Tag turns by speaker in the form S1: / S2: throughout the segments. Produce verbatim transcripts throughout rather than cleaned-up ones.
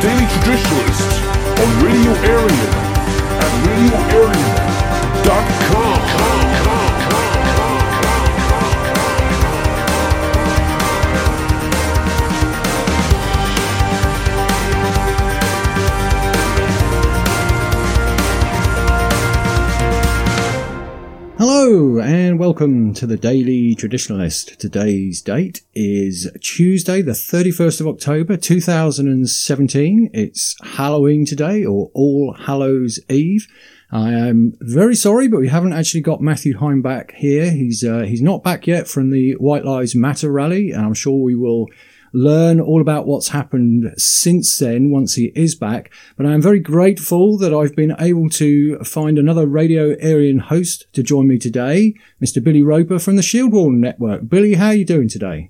S1: Daily Traditionalists on Radio Arian at radio arian dot com.
S2: Hello and welcome to the Daily Traditionalist. Today's date is Tuesday, the thirty-first of October, two thousand seventeen. It's Halloween today, or All Hallows Eve. I am very sorry, but we haven't actually got Matthew Heim back here. He's uh, he's not back yet from the White Lives Matter rally, and I'm sure we will learn all about what's happened since then once he is back. But I am very grateful that I've been able to find another Radio Arian host to join me today, Mister Billy Roper from the Shieldwall Network. Billy, how are you doing today?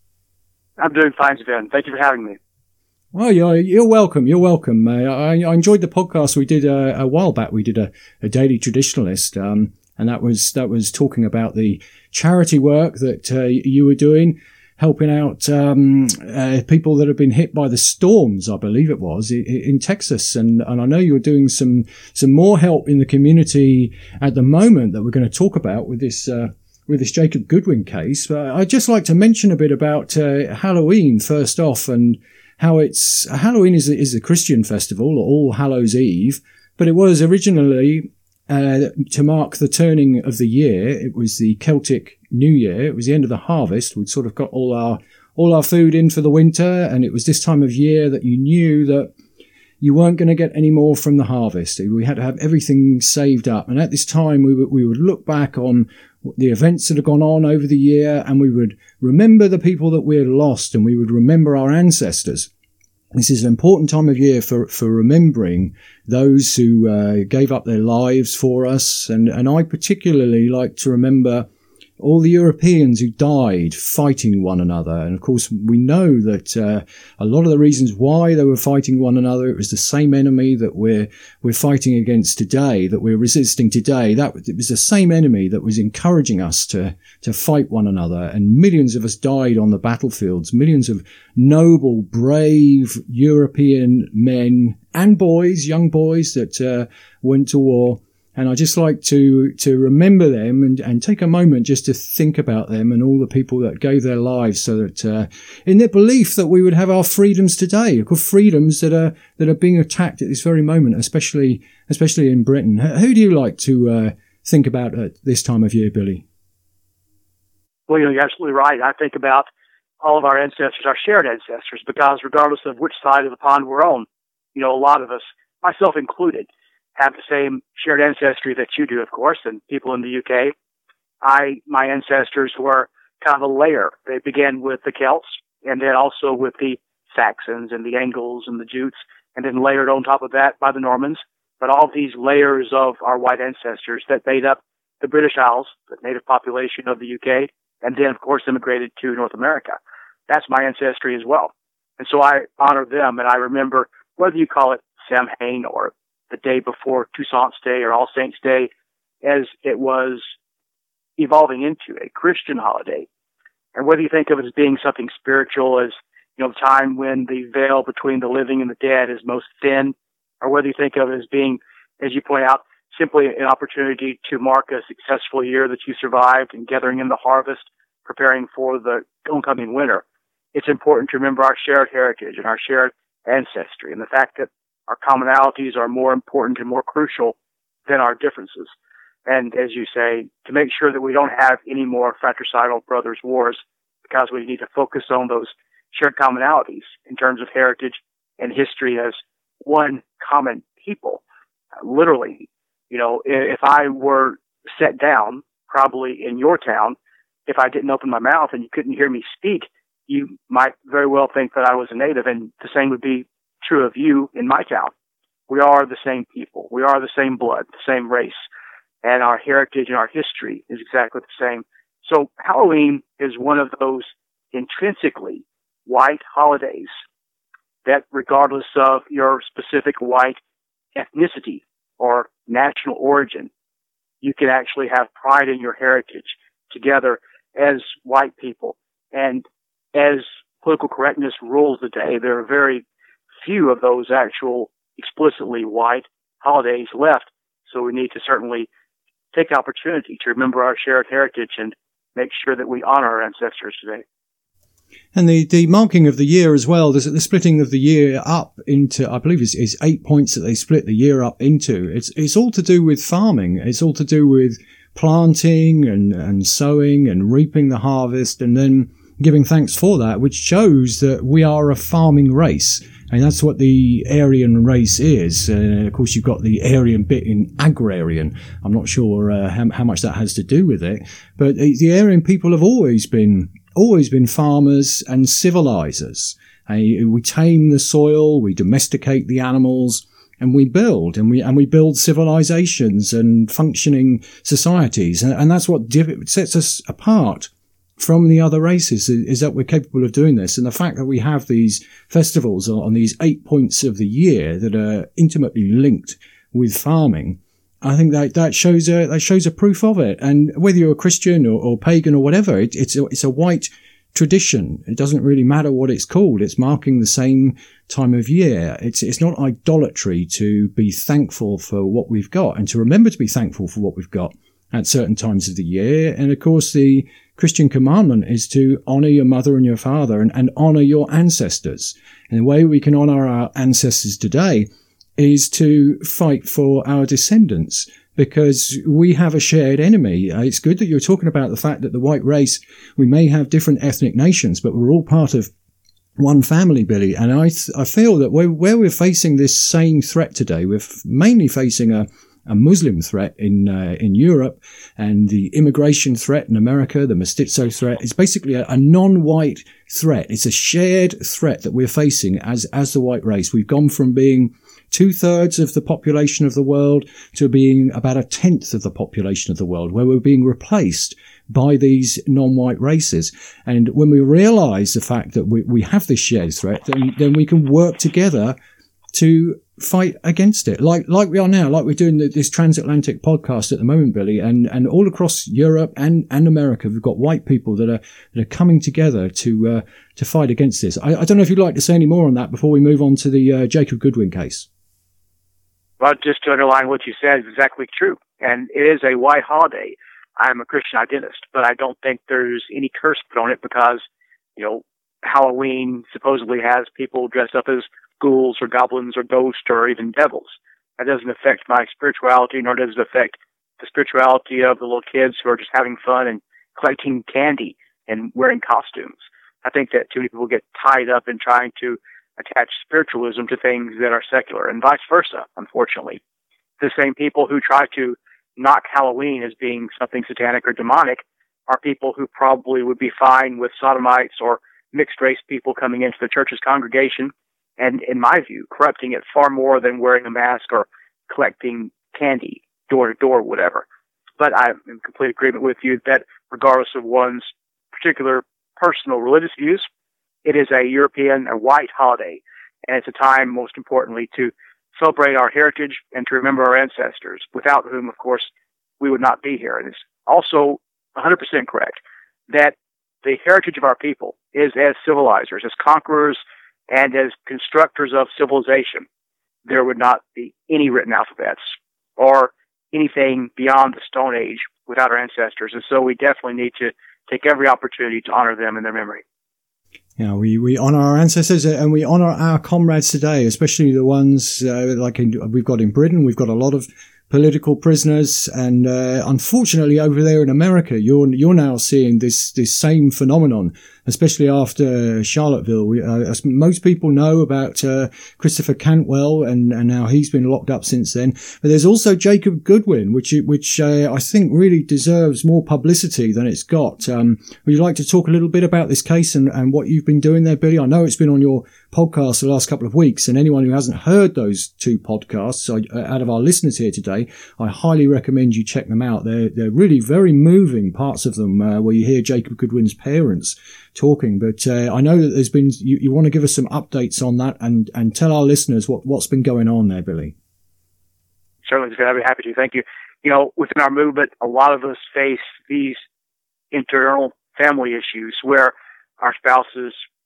S3: I'm doing fine, Sven. Thank you for having me.
S2: Well, you're, you're welcome. You're welcome. Uh, I, I enjoyed the podcast we did uh, a while back. We did a, a Daily Traditionalist, um, and that was that was talking about the charity work that uh, you were doing, helping out um, uh, people that have been hit by the storms, I believe it was, in, in Texas. And, and I know you're doing some some more help in the community at the moment that we're going to talk about with this uh, with this Jacob Goodwin case. But I'd just like to mention a bit about uh, Halloween first off, and how it's Halloween is is a Christian festival, All Hallows Eve, but it was originally Uh, to mark the turning of the year. It was the Celtic New Year. It was the end of the harvest. We'd sort of got all our all our food in for the winter, and it was this time of year that you knew that you weren't going to get any more from the harvest. We had to have everything saved up, and at this time we would, we would look back on the events that had gone on over the year, and we would remember the people that we had lost, and we would remember our ancestors. This is an important time of year for, for remembering those who uh, gave up their lives for us. And, and I particularly like to remember all the Europeans who died fighting one another. And of course, we know that uh, a lot of the reasons why they were fighting one another, it was the same enemy that we're we're fighting against today, that we're resisting today. That it was the same enemy that was encouraging us to to fight one another. And millions of us died on the battlefields. Millions of noble, brave European men and boys, young boys that uh, went to war. And I just like to, to remember them and, and take a moment just to think about them and all the people that gave their lives so that, uh, in their belief that we would have our freedoms today, of course, freedoms that are, that are being attacked at this very moment, especially, especially in Britain. Who do you like to, uh, think about at this time of year, Billy?
S3: Well, you know, you're absolutely right. I think about all of our ancestors, our shared ancestors, because regardless of which side of the pond we're on, you know, a lot of us, myself included, have the same shared ancestry that you do, of course, and people in the U K. I, my ancestors were kind of a layer. They began with the Celts, and then also with the Saxons and the Angles and the Jutes, and then layered on top of that by the Normans. But all these layers of our white ancestors that made up the British Isles, the native population of the U K, and then, of course, immigrated to North America. That's my ancestry as well. And so I honor them, and I remember, whether you call it Samhain or the day before Toussaint's Day or All Saints' Day, as it was evolving into a Christian holiday. And whether you think of it as being something spiritual, as, you know, the time when the veil between the living and the dead is most thin, or whether you think of it as being, as you point out, simply an opportunity to mark a successful year that you survived and gathering in the harvest, preparing for the oncoming winter, it's important to remember our shared heritage and our shared ancestry, and the fact that our commonalities are more important and more crucial than our differences. And as you say, to make sure that we don't have any more fratricidal brothers' wars, because we need to focus on those shared commonalities in terms of heritage and history as one common people. Uh, literally, you know, if I were set down, probably in your town, if I didn't open my mouth and you couldn't hear me speak, you might very well think that I was a native, and the same would be true of you in my town. We are the same people. We are the same blood, the same race, and our heritage and our history is exactly the same. So Halloween is one of those intrinsically white holidays that, regardless of your specific white ethnicity or national origin, you can actually have pride in your heritage together as white people. And as political correctness rules the day, there are very few of those actual explicitly white holidays left. So we need to certainly take the opportunity to remember our shared heritage and make sure that we honor our ancestors today.
S2: And the, the marking of the year as well, there's the splitting of the year up into, I believe it's, it's eight points that they split the year up into. It's, it's all to do with farming. It's all to do with planting and, and sowing and reaping the harvest and then giving thanks for that, which shows that we are a farming race. And that's what the Aryan race is. Uh, of course, you've got the Aryan bit in agrarian. I'm not sure uh, how, how much that has to do with it. But the, the Aryan people have always been always been farmers and civilizers. Uh, we tame the soil, we domesticate the animals, and we build, and we and we build civilizations and functioning societies. And, and that's what div- sets us apart from the other races, is, is that we're capable of doing this. And the fact that we have these festivals on, on these eight points of the year that are intimately linked with farming, I think that that shows a that shows a proof of it. And whether you're a Christian or, or pagan or whatever, it, it's a, it's a white tradition. It doesn't really matter what it's called. It's marking the same time of year. It's it's not idolatry to be thankful for what we've got and to remember to be thankful for what we've got at certain times of the year. And of course, the Christian commandment is to honor your mother and your father and, and honor your ancestors. And the way we can honor our ancestors today is to fight for our descendants, because we have a shared enemy. Uh, it's good that you're talking about the fact that the white race, we may have different ethnic nations, but we're all part of one family, Billy. And I th- I feel that we're, where we're facing this same threat today, we're f- mainly facing a a Muslim threat in uh, in Europe, and the immigration threat in America, the mestizo threat. It's basically a, a non-white threat. It's a shared threat that we're facing as as the white race. We've gone from being two-thirds of the population of the world to being about a tenth of the population of the world, where we're being replaced by these non-white races. And when we realize the fact that we, we have this shared threat, then, then we can work together to fight against it, like like we are now, like we're doing the, this transatlantic podcast at the moment, Billy, and and all across Europe and and America, we've got white people that are that are coming together to uh, to fight against this. I, I don't know if you'd like to say any more on that before we move on to the uh, Jacob Goodwin case.
S3: Well, just to underline what you said is exactly true, and it is a white holiday. I'm a Christian identist, but I don't think there's any curse put on it because, you know, Halloween supposedly has people dressed up as ghouls or goblins or ghosts or even devils. That doesn't affect my spirituality, nor does it affect the spirituality of the little kids who are just having fun and collecting candy and wearing costumes. I think that too many people get tied up in trying to attach spiritualism to things that are secular, and vice versa, unfortunately. The same people who try to knock Halloween as being something satanic or demonic are people who probably would be fine with sodomites or mixed-race people coming into the church's congregation, and in my view, corrupting it far more than wearing a mask or collecting candy door to door, whatever. But I'm in complete agreement with you that regardless of one's particular personal religious views, it is a European, a white holiday, and it's a time, most importantly, to celebrate our heritage and to remember our ancestors, without whom, of course, we would not be here. And it's also one hundred percent correct that the heritage of our people is as civilizers, as conquerors, and as constructors of civilization. There would not be any written alphabets or anything beyond the Stone Age without our ancestors. And so we definitely need to take every opportunity to honor them in their memory.
S2: Yeah, we, we honour our ancestors and we honour our comrades today, especially the ones uh, like in, we've got in Britain. We've got a lot of political prisoners, and uh, unfortunately over there in America, you're you're now seeing this this same phenomenon, especially after Charlottesville. We, uh, as most people know about uh, Christopher Cantwell and and how he's been locked up since then. But there's also Jacob Goodwin, which which uh, I think really deserves more publicity than it's got. Um, would you like to talk a little bit about this case and and what you've been doing there, Billy? I know it's been on your podcast the last couple of weeks, and anyone who hasn't heard those two podcasts, uh, out of our listeners here today, I highly recommend you check them out. They're they're really very moving parts of them, uh, where you hear Jacob Goodwin's parents talking. But uh, I know that there's been, you, you want to give us some updates on that and, and tell our listeners what, what's been going on there, Billy.
S3: Certainly, I'd be happy to. Thank you. You know, within our movement, a lot of us face these internal family issues where our spouses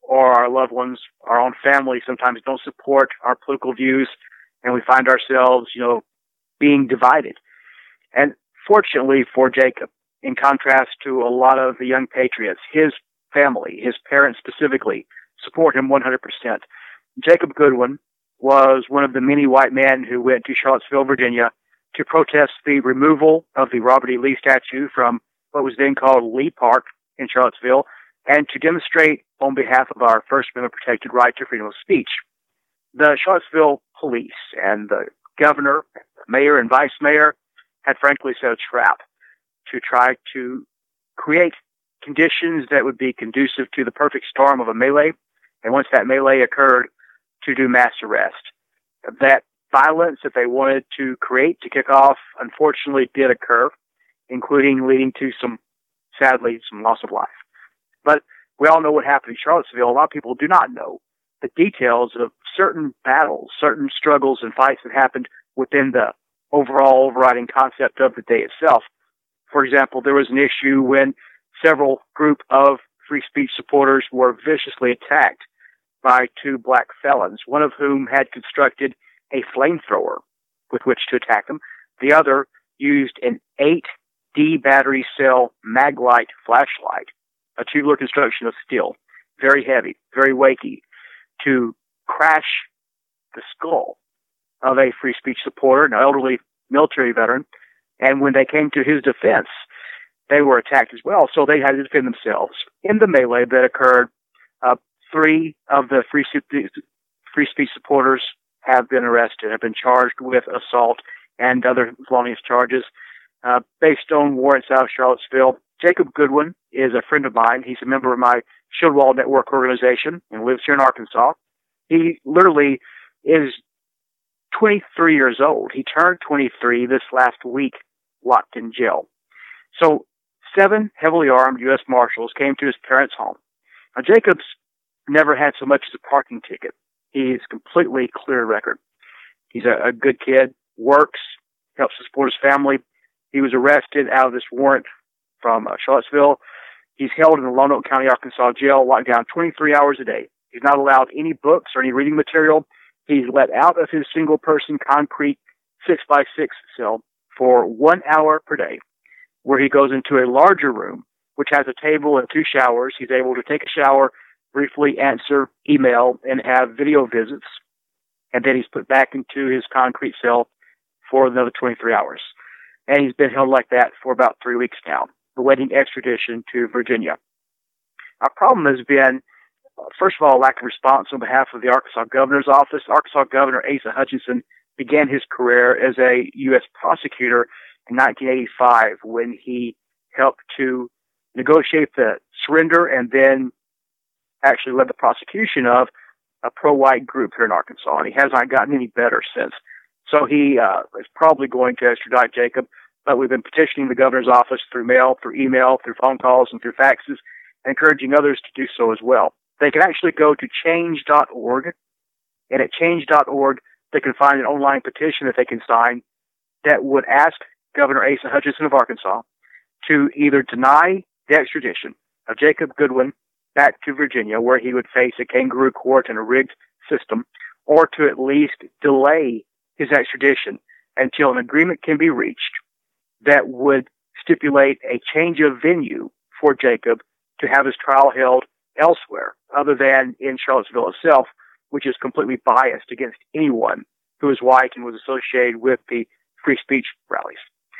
S3: or our loved ones, our own family sometimes don't support our political views, and we find ourselves, you know, being divided. And fortunately for Jacob, in contrast to a lot of the young patriots, his family, his parents specifically, support him one hundred percent. Jacob Goodwin was one of the many white men who went to Charlottesville, Virginia, to protest the removal of the Robert E. Lee statue from what was then called Lee Park in Charlottesville, and to demonstrate on behalf of our First Amendment protected right to freedom of speech. The Charlottesville police and the governor, mayor, and vice mayor had frankly set a trap to try to create conditions that would be conducive to the perfect storm of a melee, and once that melee occurred, to do mass arrest. That violence that they wanted to create to kick off, unfortunately, did occur, including leading to some, sadly, some loss of life. But we all know what happened in Charlottesville. A lot of people do not know the details of certain battles, certain struggles and fights that happened within the overall overriding concept of the day itself. For example, there was an issue when several group of free speech supporters were viciously attacked by two black felons, one of whom had constructed a flamethrower with which to attack them. The other used an eight D battery cell Maglite flashlight, a tubular construction of steel, very heavy, very weighty, to crash the skull of a free speech supporter, an elderly military veteran. And when they came to his defense, they were attacked as well. So they had to defend themselves. In the melee that occurred, uh, three of the free, free speech supporters have been arrested, have been charged with assault and other felonious charges uh, based on warrants out of Charlottesville. Jacob Goodwin is a friend of mine. He's a member of my Shield Wall Network organization and lives here in Arkansas. He literally is twenty-three years old. He turned twenty-three this last week, locked in jail. So seven heavily armed U S Marshals came to his parents' home. Now, Jacob's never had so much as a parking ticket. He's completely clear record. He's a, a good kid, works, helps to support his family. He was arrested out of this warrant from uh, Charlottesville. He's held in the Lonoke County, Arkansas jail, locked down twenty-three hours a day. He's not allowed any books or any reading material. He's let out of his single-person concrete six by six cell for one hour per day, where he goes into a larger room, which has a table and two showers. He's able to take a shower, briefly answer email, and have video visits. And then he's put back into his concrete cell for another twenty-three hours. And he's been held like that for about three weeks now, awaiting extradition to Virginia. Our problem has been, first of all, lack of response on behalf of the Arkansas Governor's Office. Arkansas Governor Asa Hutchinson began his career as a U S prosecutor in nineteen eighty-five when he helped to negotiate the surrender and then actually led the prosecution of a pro-white group here in Arkansas. And he has not gotten any better since. So he uh, is probably going to extradite Jacob, but we've been petitioning the governor's office through mail, through email, through phone calls, and through faxes, encouraging others to do so as well. They can actually go to change dot org, and at change dot org, they can find an online petition that they can sign that would ask Governor Asa Hutchinson of Arkansas to either deny the extradition of Jacob Goodwin back to Virginia, where he would face a kangaroo court and a rigged system, or to at least delay his extradition until an agreement can be reached that would stipulate a change of venue for Jacob to have his trial held elsewhere other than in Charlottesville itself, which is completely biased against anyone who is white and was associated with the free speech rallies.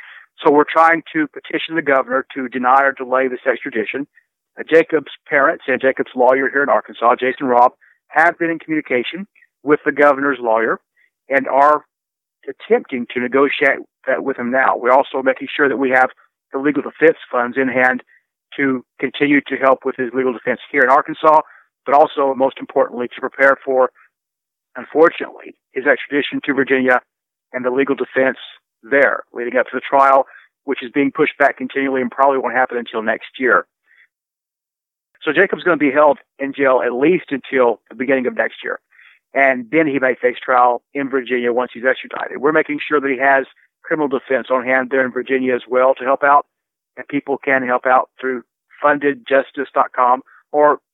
S3: So we're trying to petition the governor to deny or delay this extradition. Uh, Jacob's parents and Jacob's lawyer here in Arkansas, Jason Robb, have been in communication with the governor's lawyer and are attempting to negotiate that with him now. We're also making sure that we have the legal defense funds in hand to continue to help with his legal defense here in Arkansas, but also, most importantly, to prepare for, unfortunately, his extradition to Virginia and the legal defense there leading up to the trial, which is being pushed back continually and probably won't happen until next year. So Jacob's going to be held in jail at least until the beginning of next year. And then he may face trial in Virginia once he's extradited. We're making sure that he has criminal defense on hand there in Virginia as well to help out. And people can help out through funded justice dot com or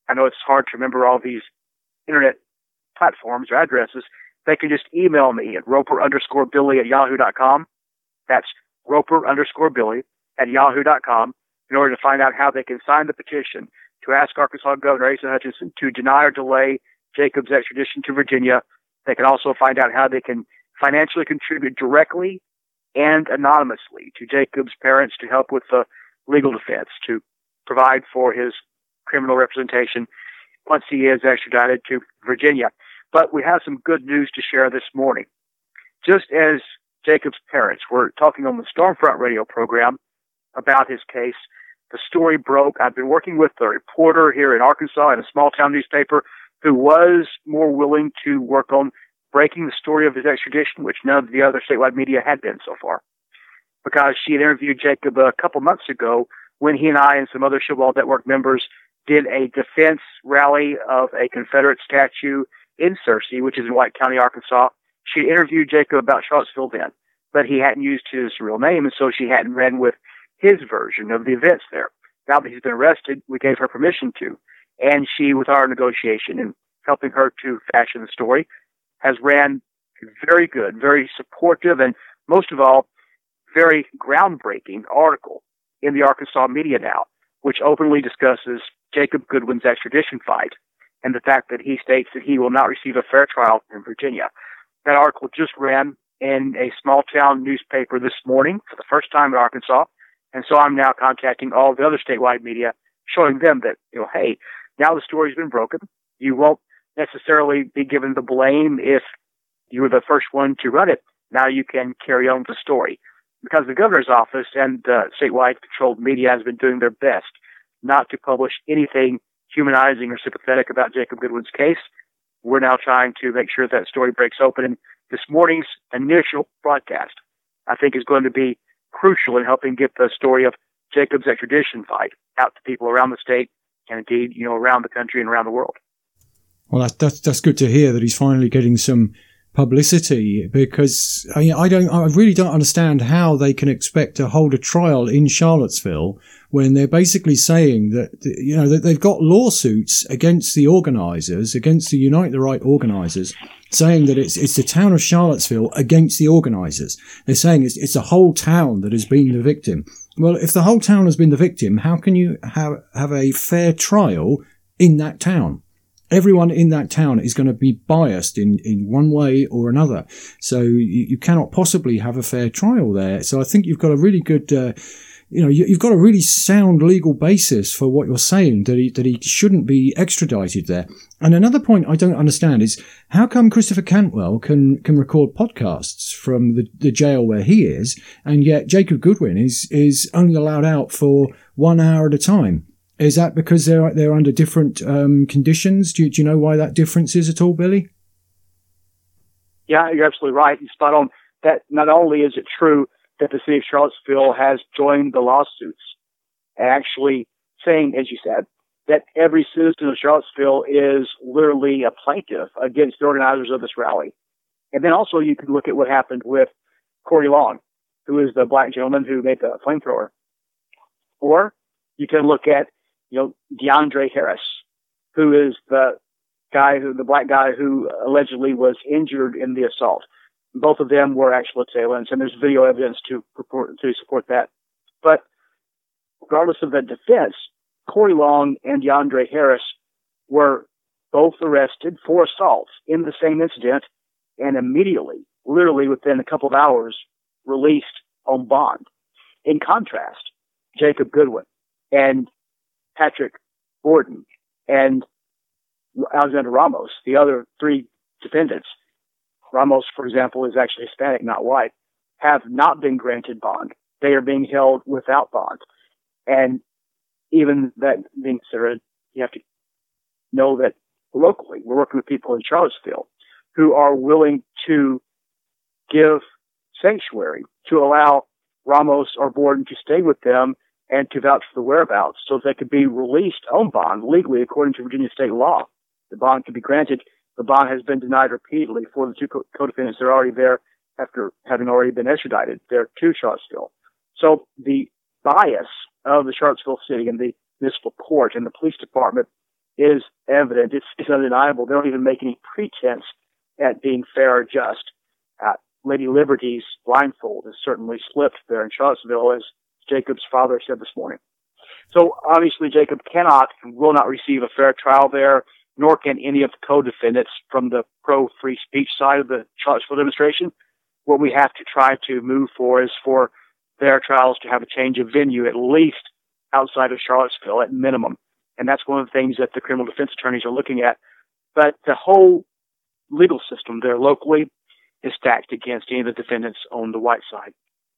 S3: I know it's hard to remember all these internet platforms or addresses. They can just email me at roper underscore billy at yahoo dot com. That's roper underscore billy at yahoo dot com in order to find out how they can sign the petition to ask Arkansas Governor Asa Hutchinson to deny or delay Jacob's extradition to Virginia. They can also find out how they can financially contribute directly and anonymously to Jacob's parents to help with the legal defense, to provide for his criminal representation once he is extradited to Virginia. But we have some good news to share this morning. Just as Jacob's parents were talking on the Stormfront radio program about his case, the story broke. I've been working with a reporter here in Arkansas in a small town newspaper who was more willing to work on breaking the story of his extradition, which none of the other statewide media had been so far, because she had interviewed Jacob a couple months ago when he and I and some other Showball Network members did a defense rally of a Confederate statue in Searcy, which is in White County, Arkansas. She interviewed Jacob about Charlottesville then, but he hadn't used his real name, and so she hadn't ran with his version of the events there. Now that he's been arrested, we gave her permission to, and she, with our negotiation and helping her to fashion the story, has ran a very good, very supportive, and most of all, very groundbreaking article in the Arkansas media now, which openly discusses Jacob Goodwin's extradition fight and the fact that he states that he will not receive a fair trial in Virginia. That article just ran in a small town newspaper this morning for the first time in Arkansas. And so I'm now contacting all the other statewide media, showing them that, you know, hey, now the story's been broken. You won't necessarily be given the blame if you were the first one to run it. Now you can carry on with the story. Because the governor's office and uh, statewide controlled media has been doing their best not to publish anything humanizing or sympathetic about Jacob Goodwin's case. We're now trying to make sure that story breaks open. And this morning's initial broadcast, I think, is going to be crucial in helping get the story of Jacob's extradition fight out to people around the state and indeed, you know, around the country and around the world.
S2: Well, that's, that's, that's good to hear that he's finally getting some publicity, because I, I don't, I really don't understand how they can expect to hold a trial in Charlottesville when they're basically saying that, you know, that they've got lawsuits against the organisers, against the Unite the Right organisers, saying that it's it's the town of Charlottesville against the organisers. They're saying it's it's the whole town that has been the victim. Well, if the whole town has been the victim, how can you have have a fair trial in that town? Everyone in that town is going to be biased in, in one way or another. So you, you cannot possibly have a fair trial there. So I think you've got a really good, uh, you know, you, you've got a really sound legal basis for what you're saying, that he, that he shouldn't be extradited there. And another point I don't understand is how come Christopher Cantwell can, can record podcasts from the, the jail where he is, and yet Jacob Goodwin is, is only allowed out for one hour at a time? Is that because they're they're under different um, conditions? Do you, do you know why that difference is at all, Billy?
S3: Yeah, you're absolutely right. You're spot on. That not only is it true that the city of Charlottesville has joined the lawsuits, and actually saying, as you said, that every citizen of Charlottesville is literally a plaintiff against the organizers of this rally. And then also you can look at what happened with Corey Long, who is the black gentleman who made the flamethrower. Or you can look at, you know, DeAndre Harris, who is the guy who, the black guy who allegedly was injured in the assault. Both of them were actual assailants, and there's video evidence to report, to support that. But regardless of the defense, Corey Long and DeAndre Harris were both arrested for assault in the same incident and immediately, literally within a couple of hours, released on bond. In contrast, Jacob Goodwin and Patrick Gordon and Alexander Ramos, the other three defendants, Ramos, for example, is actually Hispanic, not white, have not been granted bond. They are being held without bond. And even that being considered, you have to know that locally, we're working with people in Charlottesville who are willing to give sanctuary to allow Ramos or Gordon to stay with them and to vouch for the whereabouts so that they could be released on bond legally according to Virginia state law. The bond could be granted. The bond has been denied repeatedly for the two co- co-defendants that are already there after having already been extradited there to Charlottesville. So the bias of the Charlottesville city and the municipal court and the police department is evident. It's, it's undeniable. They don't even make any pretense at being fair or just. Uh, Lady Liberty's blindfold has certainly slipped there in Charlottesville, as Jacob's father said this morning. So obviously Jacob cannot and will not receive a fair trial there, nor can any of the co-defendants from the pro-free speech side of the Charlottesville demonstration. What we have to try to move for is for their trials to have a change of venue, at least outside of Charlottesville at minimum. And that's one of the things that the criminal defense attorneys are looking at. But the whole legal system there locally is stacked against any of the defendants on the white side.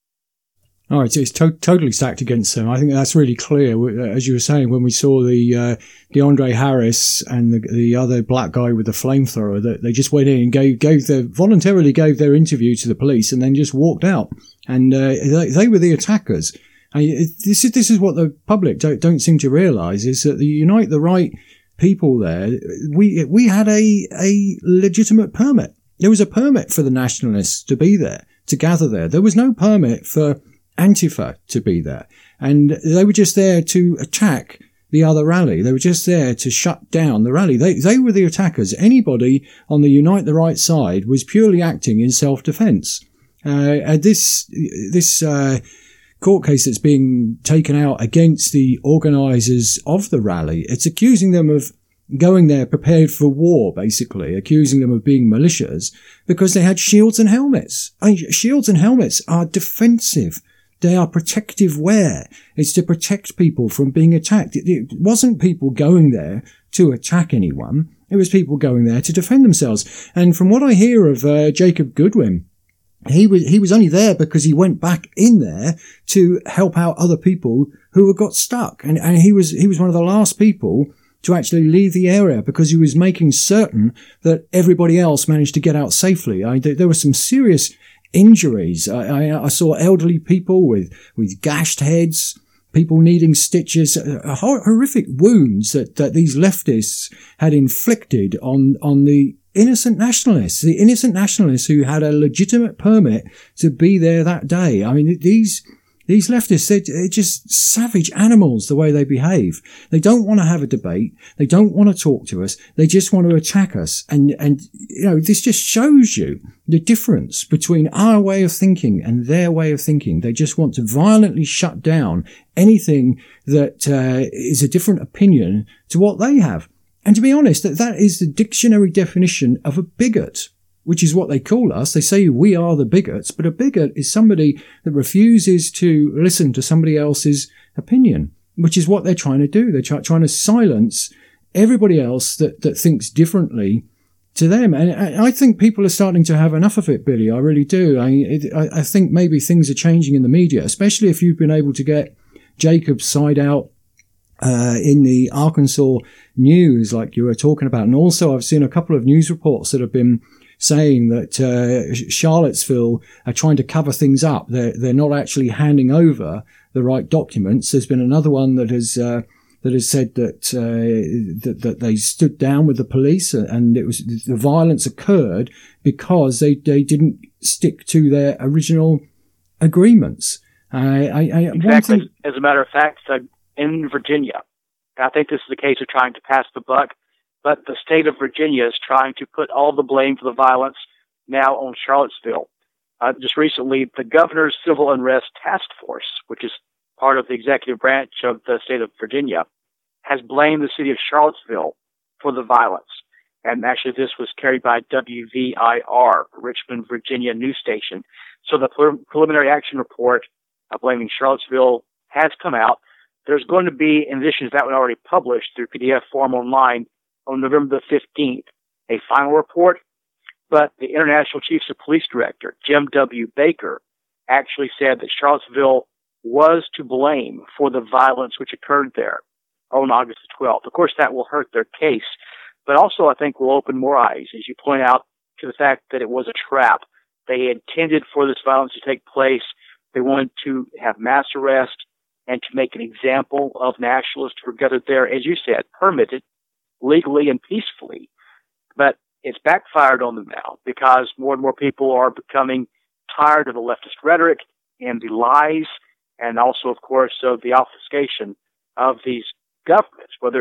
S2: All right, so it's to- totally stacked against them. I think that's really clear. As you were saying, when we saw the uh, DeAndre Harris and the, the other black guy with the flamethrower, that they just went in and gave gave their voluntarily gave their interview to the police and then just walked out. And uh, they, they were the attackers. And it, this is this is what the public don't don't seem to realise, is that the Unite the Right people there, we we had a a legitimate permit. There was a permit for the nationalists to be there, to gather there. There was no permit for Antifa to be there. And they were just there to attack the other rally. They were just there to shut down the rally. They they were the attackers. Anybody on the Unite the Right side was purely acting in self-defense. Uh, and this, this, uh, court case that's being taken out against the organisers of the rally, it's accusing them of going there prepared for war, basically, accusing them of being militias because they had shields and helmets. I mean, shields and helmets are defensive. They are protective wear. It's to protect people from being attacked. It, it wasn't people going there to attack anyone. It was people going there to defend themselves. And from what I hear of uh, Jacob Goodwin, he was he was only there because he went back in there to help out other people who had got stuck. And, and he was he was one of the last people to actually leave the area because he was making certain that everybody else managed to get out safely. I, there, there were some serious injuries. I, I, I saw elderly people with, with gashed heads, people needing stitches, uh, horrific wounds that, that these leftists had inflicted on, on the innocent nationalists, the innocent nationalists who had a legitimate permit to be there that day. I mean, these, These leftists, they're, they're just savage animals, the way they behave. They don't want to have a debate. They don't want to talk to us. They just want to attack us. And, and, you know, this just shows you the difference between our way of thinking and their way of thinking. They just want to violently shut down anything that uh, is a different opinion to what they have. And to be honest, that, that is the dictionary definition of a bigot, which is what they call us. They say we are the bigots, but a bigot is somebody that refuses to listen to somebody else's opinion, which is what they're trying to do. They're try- trying to silence everybody else that, that thinks differently to them. And I think people are starting to have enough of it, Billy. I really do. I, it, I, I think maybe things are changing in the media, especially if you've been able to get Jacob's side out Uh, in the Arkansas news, like you were talking about. And also I've seen a couple of news reports that have been saying that uh, Charlottesville are trying to cover things up. They're, they're not actually handing over the right documents. There's been another one that has uh, that has said that, uh, that that they stood down with the police and it was the violence occurred because they, they didn't stick to their original agreements. I, I, I,
S3: exactly.
S2: Thing-
S3: As a matter of fact, uh, in Virginia, I think this is the case of trying to pass the buck, but the state of Virginia is trying to put all the blame for the violence now on Charlottesville. Uh, just recently, the governor's civil unrest task force, which is part of the executive branch of the state of Virginia, has blamed the city of Charlottesville for the violence. And actually, this was carried by W V I R, Richmond, Virginia news station. So the pre- preliminary action report uh, blaming Charlottesville has come out. There's going to be, in addition to that one already published through P D F form online on November the fifteenth, a final report. But the International Chiefs of Police Director, Jim W. Baker, actually said that Charlottesville was to blame for the violence which occurred there on August the twelfth. Of course, that will hurt their case, but also I think will open more eyes, as you point out, to the fact that it was a trap. They intended for this violence to take place. They wanted to have mass arrest and to make an example of nationalists who were gathered there, as you said, permitted legally and peacefully. But it's backfired on them now because more and more people are becoming tired of the leftist rhetoric and the lies, and also, of course, of the obfuscation of these governments, whether it's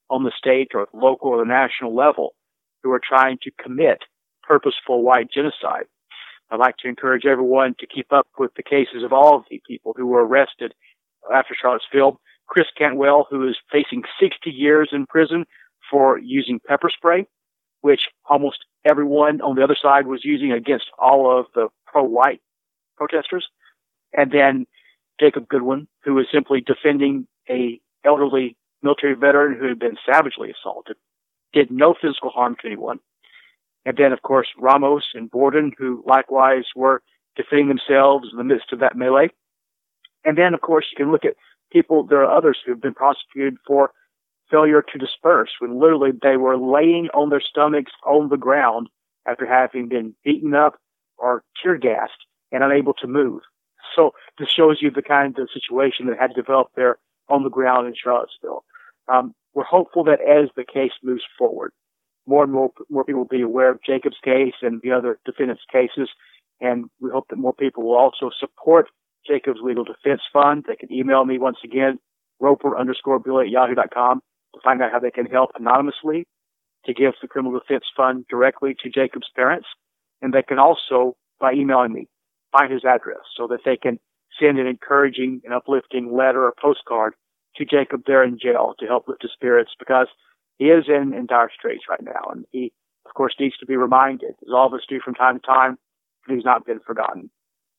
S3: on the state or the local or the national level who are trying to commit purposeful white genocide. I'd like to encourage everyone to keep up with the cases of all of the people who were arrested after Charlottesville. Chris Cantwell, who is facing sixty years in prison for using pepper spray, which almost everyone on the other side was using against all of the pro-white protesters. And then Jacob Goodwin, who was simply defending a elderly military veteran who had been savagely assaulted, did no physical harm to anyone. And then, of course, Ramos and Borden, who likewise were defending themselves in the midst of that melee. And then, of course, you can look at people, there are others who have been prosecuted for failure to disperse, when literally they were laying on their stomachs on the ground after having been beaten up or tear gassed and unable to move. So this shows you the kind of situation that had developed there on the ground in Charlottesville. Um, we're hopeful that as the case moves forward, more and more, more people will be aware of Jacob's case and the other defendants' cases, and we hope that more people will also support Jacob's Legal Defense Fund. They can email me once again, roper underscore billy at yahoo dot com, to find out how they can help anonymously to give the Criminal Defense Fund directly to Jacob's parents. And they can also, by emailing me, find his address so that they can send an encouraging and uplifting letter or postcard to Jacob there in jail to help lift his spirits, because he is in, in dire straits right now. And he, of course, needs to be reminded, as all of us do from time to time, that he's not been forgotten.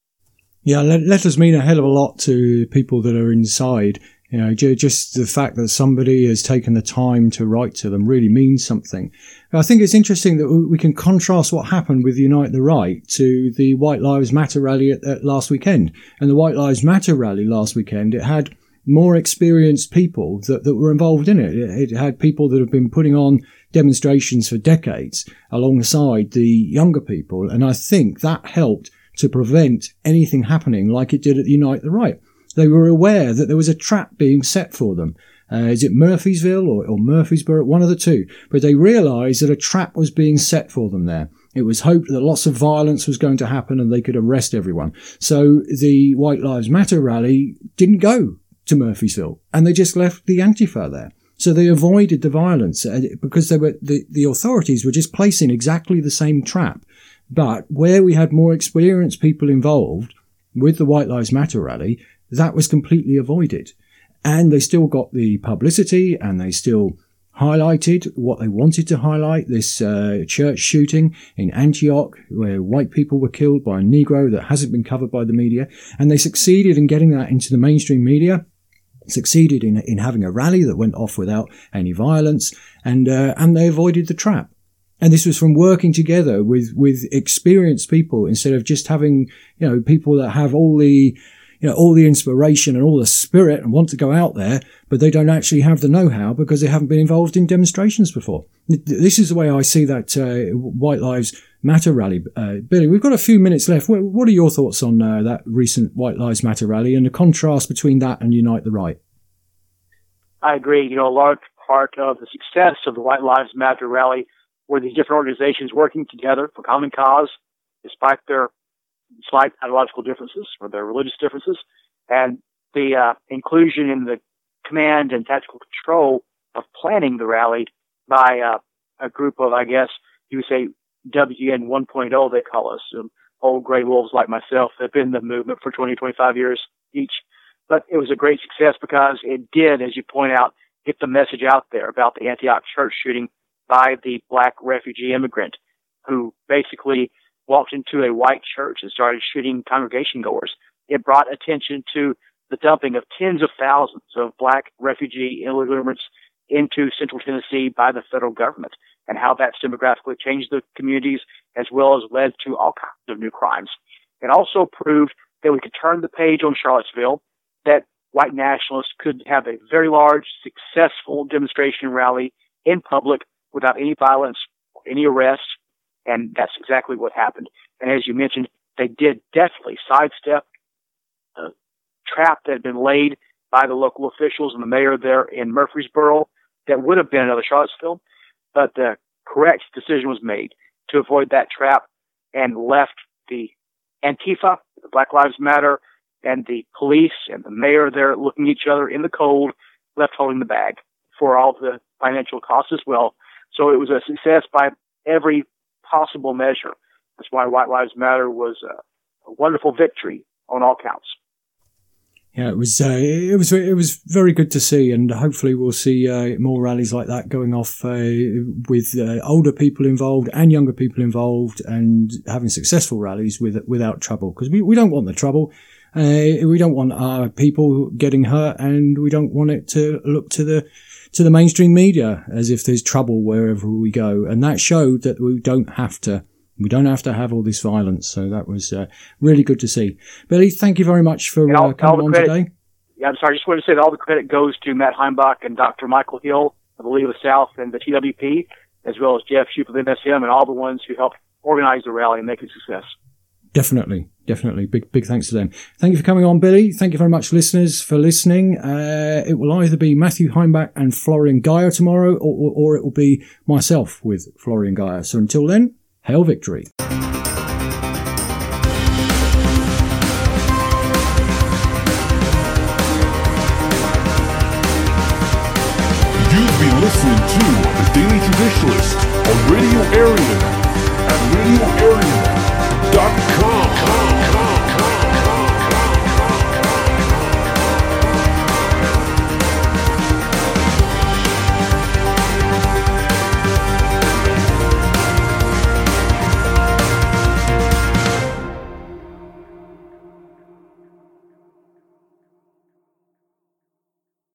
S2: Yeah, letters mean a hell of a lot to people that are inside. You know, just the fact that somebody has taken the time to write to them really means something. I think it's interesting that we can contrast what happened with Unite the Right to the White Lives Matter rally at, at last weekend. And the White Lives Matter rally last weekend, it had more experienced people that, that were involved in it. it. It had people that have been putting on demonstrations for decades alongside the younger people. And I think that helped to prevent anything happening like it did at Unite the Right. They were aware that there was a trap being set for them. Uh, is it Murphysville or, or Murfreesboro? One of the two. But they realised that a trap was being set for them there. It was hoped that lots of violence was going to happen and they could arrest everyone. So the White Lives Matter rally didn't go to Murfreesville, and they just left the Antifa there. So they avoided the violence because they were the, the authorities were just placing exactly the same trap. But where we had more experienced people involved with the White Lives Matter rally, that was completely avoided. And they still got the publicity, and they still highlighted what they wanted to highlight, this uh, church shooting in Antioch where white people were killed by a Negro that hasn't been covered by the media. And they succeeded in getting that into the mainstream media, succeeded in in having a rally that went off without any violence, and uh, and they avoided the trap. And this was from working together with with experienced people, instead of just having, you know, people that have all the you know, all the inspiration and all the spirit and want to go out there, but they don't actually have the know-how because they haven't been involved in demonstrations before. This is the way I see that uh, White Lives Matter rally. Uh, Billy, we've got a few minutes left. What are your thoughts on uh, that recent White Lives Matter rally and the contrast between that and Unite the Right?
S3: I agree. You know, a large part of the success of the White Lives Matter rally were these different organizations working together for common cause, despite their slight ideological differences or their religious differences, and the uh, inclusion in the command and tactical control of planning the rally by uh, a group of, I guess you would say, W N one point oh, they call us, um, old gray wolves like myself that have been in the movement for twenty, twenty-five years each. But it was a great success because it did, as you point out, get the message out there about the Antioch church shooting by the black refugee immigrant who basically walked into a white church and started shooting congregation goers. It brought attention to the dumping of tens of thousands of black refugee illegal immigrants into central Tennessee by the federal government, and how that's demographically changed the communities as well as led to all kinds of new crimes. It also proved that we could turn the page on Charlottesville, that white nationalists could have a very large, successful demonstration rally in public without any violence or any arrests. And that's exactly what happened. And as you mentioned, they did definitely sidestep a trap that had been laid by the local officials and the mayor there in Murfreesboro that would have been another Charlottesville. But the correct decision was made to avoid that trap and left the Antifa, the Black Lives Matter, and the police and the mayor there looking at each other in the cold, left holding the bag for all the financial costs as well. So it was a success by every possible measure. That's why White Lives Matter was a, a wonderful victory on all counts.
S2: Yeah, it was uh, it was it was very good to see, and hopefully we'll see uh, more rallies like that going off uh, with uh, older people involved and younger people involved, and having successful rallies with without trouble, because we, we don't want the trouble. Uh, we don't want our people getting hurt, and we don't want it to look to the to the mainstream media as if there's trouble wherever we go. And that showed that we don't have to. We don't have to have all this violence. So that was uh, really good to see. Billy, thank you very much for
S3: all,
S2: uh, coming on
S3: credit,
S2: today.
S3: Yeah, I'm sorry. I just wanted to say that all the credit goes to Matt Heimbach and Doctor Michael Hill of the League of the South and the T W P, as well as Jeff Shoup of M S M and all the ones who helped organize the rally and make it a success.
S2: Definitely, definitely. Big, big thanks to them. Thank you for coming on, Billy. Thank you very much, listeners, for listening. Uh, it will either be Matthew Heimbach and Florian Geyer tomorrow, or, or, or it will be myself with Florian Geyer. So until then, hail victory.
S1: You've been listening to The Daily Traditionalist on Radio Area.